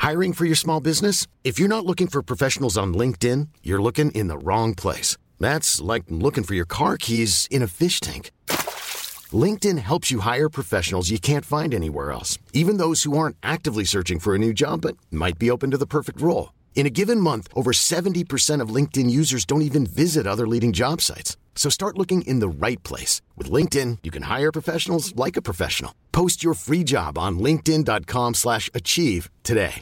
Hiring for your small business? If you're not looking for professionals on LinkedIn, you're looking in the wrong place. That's like looking for your car keys in a fish tank. LinkedIn helps you hire professionals you can't find anywhere else, even those who aren't actively searching for a new job but might be open to the perfect role. In a given month, over 70% of LinkedIn users don't even visit other leading job sites. So start looking in the right place. With LinkedIn, you can hire professionals like a professional. Post your free job on linkedin.com/achieve today.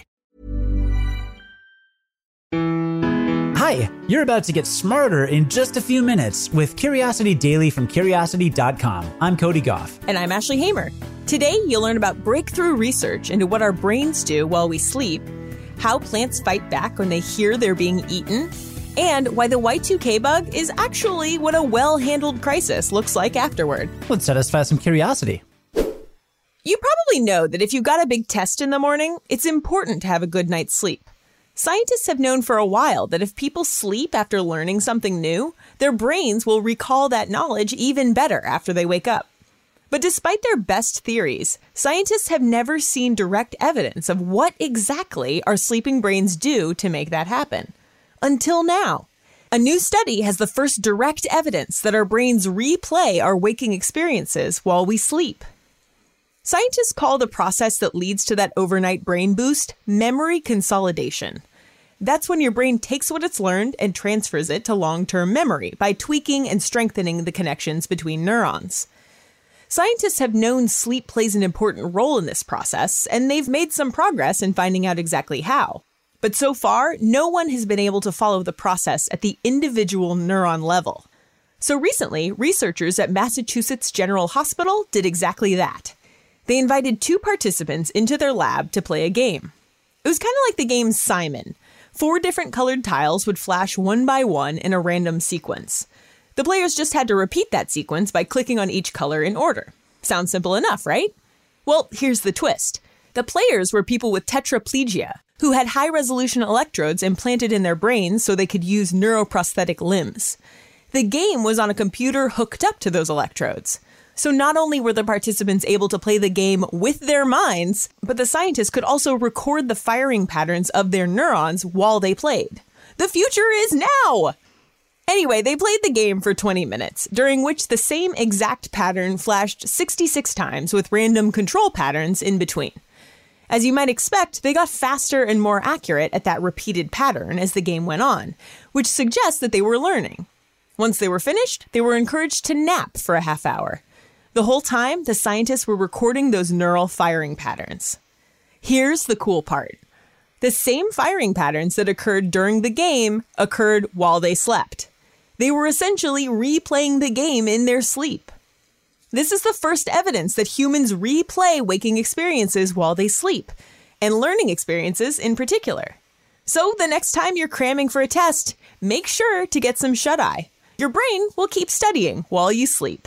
Hi, you're about to get smarter in just a few minutes with Curiosity Daily from Curiosity.com. I'm Cody Goff. And I'm Ashley Hamer. Today, you'll learn about breakthrough research into what our brains do while we sleep, how plants fight back when they hear they're being eaten, and why the Y2K bug is actually what a well-handled crisis looks like afterward. Let's satisfy some curiosity. You probably know that if you've got a big test in the morning, it's important to have a good night's sleep. Scientists have known for a while that if people sleep after learning something new, their brains will recall that knowledge even better after they wake up. But despite their best theories, scientists have never seen direct evidence of what exactly our sleeping brains do to make that happen. Until now. A new study has the first direct evidence that our brains replay our waking experiences while we sleep. Scientists call the process that leads to that overnight brain boost memory consolidation. That's when your brain takes what it's learned and transfers it to long-term memory by tweaking and strengthening the connections between neurons. Scientists have known sleep plays an important role in this process, and they've made some progress in finding out exactly how. But so far, no one has been able to follow the process at the individual neuron level. So recently, researchers at Massachusetts General Hospital did exactly that. They invited 2 participants into their lab to play a game. It was kind of like the game Simon. 4 different colored tiles would flash one by one in a random sequence. The players just had to repeat that sequence by clicking on each color in order. Sounds simple enough, right? Well, here's the twist. The players were people with tetraplegia, who had high-resolution electrodes implanted in their brains so they could use neuroprosthetic limbs. The game was on a computer hooked up to those electrodes. So not only were the participants able to play the game with their minds, but the scientists could also record the firing patterns of their neurons while they played. The future is now! Anyway, they played the game for 20 minutes, during which the same exact pattern flashed 66 times with random control patterns in between. As you might expect, they got faster and more accurate at that repeated pattern as the game went on, which suggests that they were learning. Once they were finished, they were encouraged to nap for a half hour. The whole time, the scientists were recording those neural firing patterns. Here's the cool part. The same firing patterns that occurred during the game occurred while they slept. They were essentially replaying the game in their sleep. This is the first evidence that humans replay waking experiences while they sleep, and learning experiences in particular. So the next time you're cramming for a test, make sure to get some shut-eye. Your brain will keep studying while you sleep.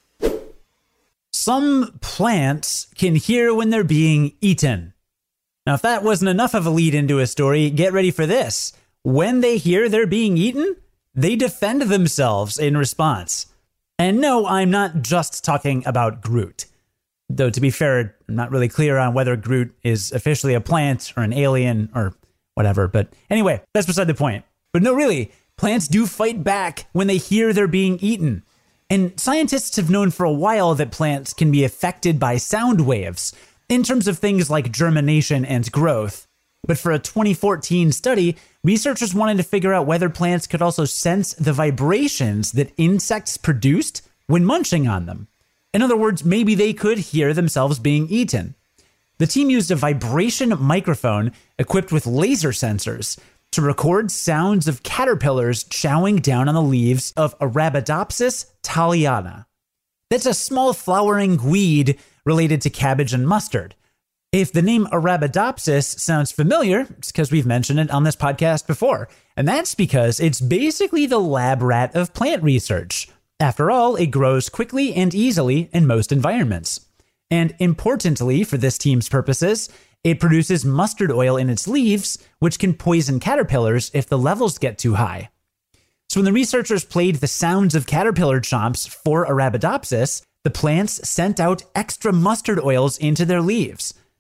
Some plants can hear when they're being eaten. Now, if that wasn't enough of a lead into a story, get ready for this. When they hear they're being eaten, they defend themselves in response. And no, I'm not just talking about Groot. Though, to be fair, I'm not really clear on whether Groot is officially a plant or an alien or whatever. But anyway, that's beside the point. But no, really, plants do fight back when they hear they're being eaten. And scientists have known for a while that plants can be affected by sound waves in terms of things like germination and growth. But for a 2014 study, researchers wanted to figure out whether plants could also sense the vibrations that insects produced when munching on them. In other words, maybe they could hear themselves being eaten. The team used a vibration microphone equipped with laser sensors to record sounds of caterpillars chowing down on the leaves of Arabidopsis thaliana. That's a small flowering weed related to cabbage and mustard. If the name Arabidopsis sounds familiar, it's because we've mentioned it on this podcast before, and that's because it's basically the lab rat of plant research. After all, it grows quickly and easily in most environments. And importantly, for this team's purposes, it produces mustard oil in its leaves, which can poison caterpillars if the levels get too high. So when the researchers played the sounds of caterpillar chomps for Arabidopsis, the plants sent out extra mustard oils into their leaves,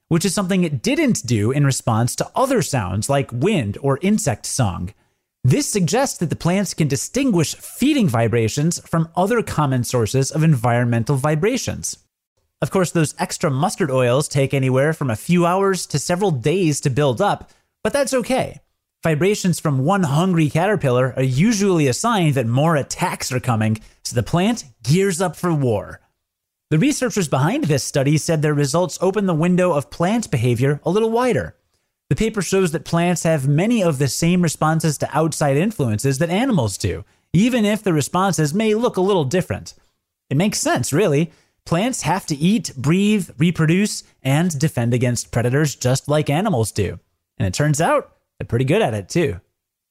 which is something it didn't do in response to other sounds like wind or insect song. This suggests that the plants can distinguish feeding vibrations from other common sources of environmental vibrations. Of course, those extra mustard oils take anywhere from a few hours to several days to build up, but that's okay. Vibrations from one hungry caterpillar are usually a sign that more attacks are coming, so the plant gears up for war. The researchers behind this study said their results open the window of plant behavior a little wider. The paper shows that plants have many of the same responses to outside influences that animals do, even if the responses may look a little different. It makes sense, really. Plants have to eat, breathe, reproduce, and defend against predators just like animals do. And it turns out they're pretty good at it, too.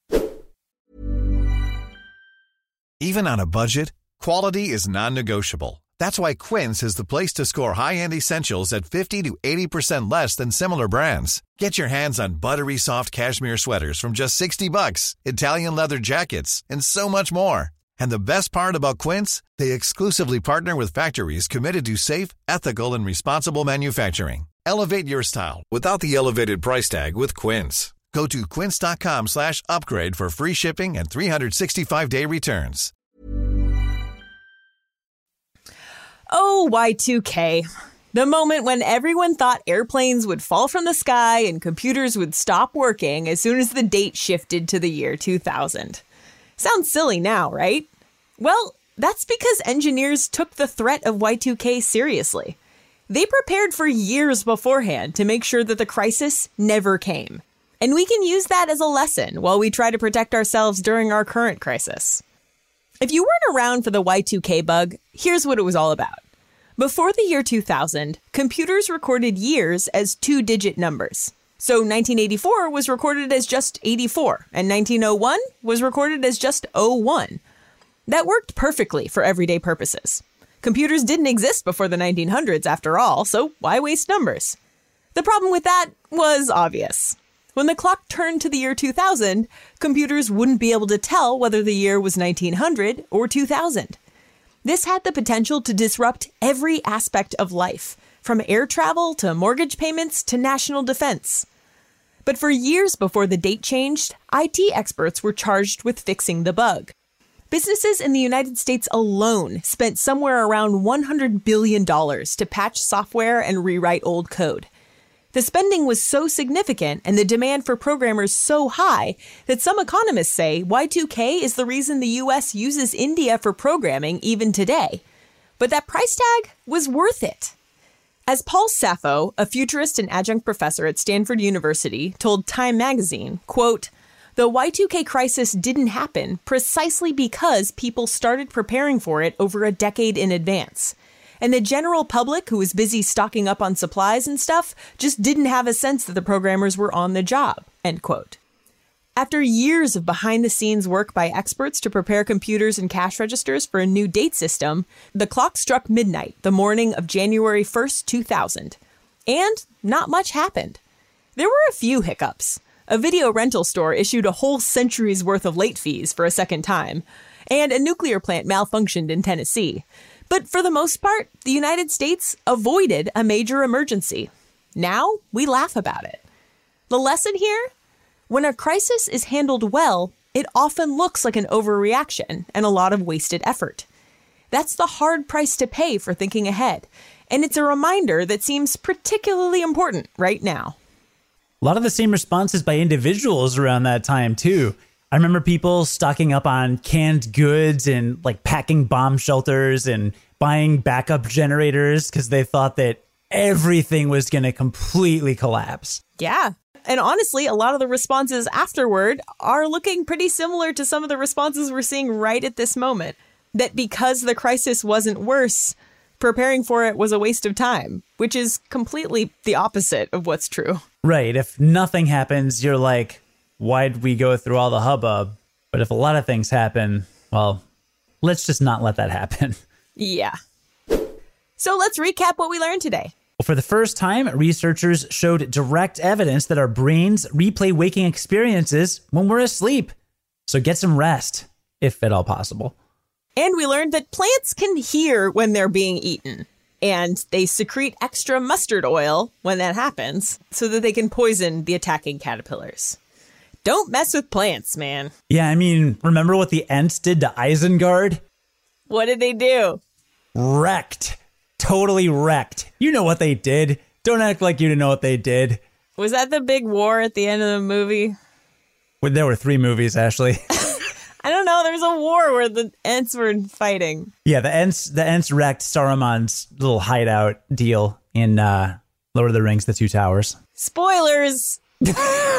Even on a budget, quality is non-negotiable. That's why Quince is the place to score high-end essentials at 50 to 80% less than similar brands. Get your hands on buttery soft cashmere sweaters from just $60, Italian leather jackets, and so much more. And the best part about Quince, they exclusively partner with factories committed to safe, ethical, and responsible manufacturing. Elevate your style without the elevated price tag with Quince. Go to quince.com/upgrade for free shipping and 365-day returns. Oh, Y2K. The moment when everyone thought airplanes would fall from the sky and computers would stop working as soon as the date shifted to the year 2000. Sounds silly now, right? Well, that's because engineers took the threat of Y2K seriously. They prepared for years beforehand to make sure that the crisis never came. And we can use that as a lesson while we try to protect ourselves during our current crisis. If you weren't around for the Y2K bug, here's what it was all about. Before the year 2000, computers recorded years as two-digit numbers. So 1984 was recorded as just 84, and 1901 was recorded as just 01. That worked perfectly for everyday purposes. Computers didn't exist before the 1900s after all, so why waste numbers? The problem with that was obvious. When the clock turned to the year 2000, computers wouldn't be able to tell whether the year was 1900 or 2000. This had the potential to disrupt every aspect of life, from air travel to mortgage payments to national defense. But for years before the date changed, IT experts were charged with fixing the bug. Businesses in the United States alone spent somewhere around $100 billion to patch software and rewrite old code. The spending was so significant and the demand for programmers so high that some economists say Y2K is the reason the US uses India for programming even today. But that price tag was worth it. As Paul Sappho, a futurist and adjunct professor at Stanford University, told Time magazine, quote, "The Y2K crisis didn't happen precisely because people started preparing for it over a decade in advance. And the general public, who was busy stocking up on supplies and stuff, just didn't have a sense that the programmers were on the job," end quote. After years of behind-the-scenes work by experts to prepare computers and cash registers for a new date system, the clock struck midnight the morning of January 1st, 2000. And not much happened. There were a few hiccups. A video rental store issued a whole century's worth of late fees for a second time, and a nuclear plant malfunctioned in Tennessee. But for the most part, the United States avoided a major emergency. Now we laugh about it. The lesson here? When a crisis is handled well, it often looks like an overreaction and a lot of wasted effort. That's the hard price to pay for thinking ahead, and it's a reminder that seems particularly important right now. A lot of the same responses by individuals around that time, too. I remember people stocking up on canned goods and like packing bomb shelters and buying backup generators because they thought that everything was going to completely collapse. Yeah. And honestly, a lot of the responses afterward are looking pretty similar to some of the responses we're seeing right at this moment. That because the crisis wasn't worse, preparing for it was a waste of time, which is completely the opposite of what's true. Right. If nothing happens, you're like, why'd we go through all the hubbub? But if a lot of things happen, well, let's just not let that happen. Yeah. So let's recap what we learned today. Well, for the first time, researchers showed direct evidence that our brains replay waking experiences when we're asleep. So get some rest, if at all possible. And we learned that plants can hear when they're being eaten. And they secrete extra mustard oil when that happens so that they can poison the attacking caterpillars. Don't mess with plants, man. Yeah, I mean, remember what the Ents did to Isengard? What did they do? Wrecked. Totally wrecked. You know what they did. Don't act like you didn't know what they did. Was that the big war at the end of the movie? Well, there were 3 movies, Ashley. I don't know. There was a war where the Ents were fighting. Yeah, the Ents wrecked Saruman's little hideout deal in Lord of the Rings, The Two Towers. Spoilers! No,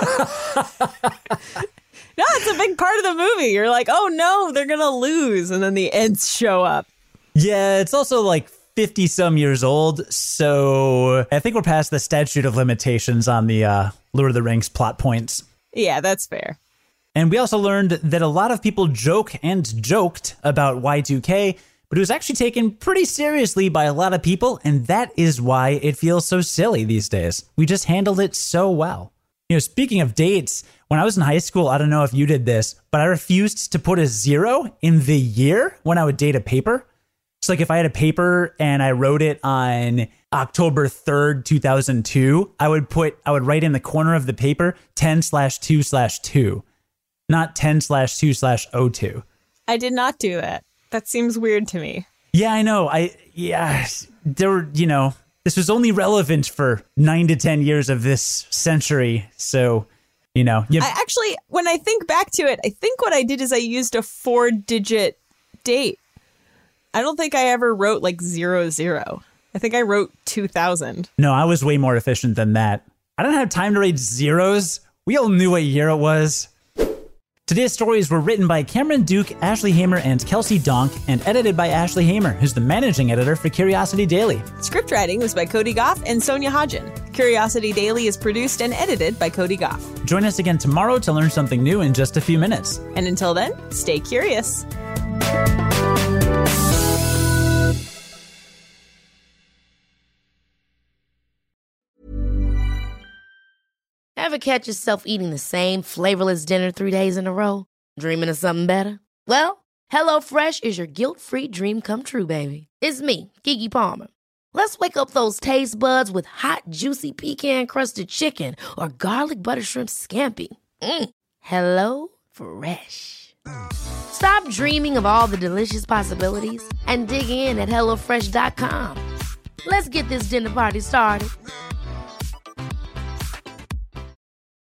it's a big part of the movie. You're like, oh no, they're going to lose. And then the Ents show up. Yeah, it's also like 50-some years old, so I think we're past the statute of limitations on the Lord of the Rings plot points. Yeah, that's fair. And we also learned that a lot of people joke and joked about Y2K, but it was actually taken pretty seriously by a lot of people, and that is why it feels so silly these days. We just handled it so well. You know, speaking of dates, when I was in high school, I don't know if you did this, but I refused to put a 0 in the year when I would date a paper. So like if I had a paper and I wrote it on October 3rd, 2002, I would write in the corner of the paper 10/2/2, not 10/2/02. I did not do that. That seems weird to me. Yeah, I know. There were, this was only relevant for 9 to 10 years of this century. So, I actually, when I think back to it, I think what I did is I used a 4-digit date. I don't think I ever wrote like 00. I think I wrote 2000. No, I was way more efficient than that. I don't have time to write zeros. We all knew what year it was. Today's stories were written by Cameron Duke, Ashley Hamer, and Kelsey Donk, and edited by Ashley Hamer, who's the managing editor for Curiosity Daily. Script writing was by Cody Goff and Sonia Hodgen. Curiosity Daily is produced and edited by Cody Goff. Join us again tomorrow to learn something new in just a few minutes. And until then, stay curious. Ever catch yourself eating the same flavorless dinner 3 days in a row? Dreaming of something better? Well, HelloFresh is your guilt-free dream come true, baby. It's me, Keke Palmer. Let's wake up those taste buds with hot, juicy pecan-crusted chicken or garlic butter shrimp scampi. Hello Fresh. Stop dreaming of all the delicious possibilities and dig in at HelloFresh.com. Let's get this dinner party started.